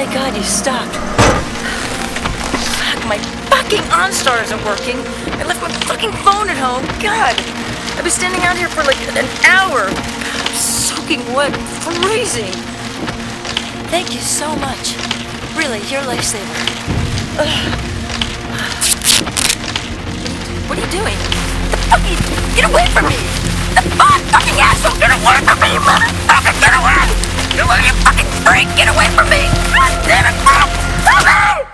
Thank God you stopped. Fuck, my fucking OnStar isn't working. I left my fucking phone at home. God, I've been standing out here for like an hour. I'm soaking wet, freezing. Thank you so much. Really, you're a lifesaver. What are you doing? The fucking, get away from me! The fucking asshole, get away from me, you motherfucker! Get away! Get away, you fucking freak! Get away from me! God damn it, bro! Help me!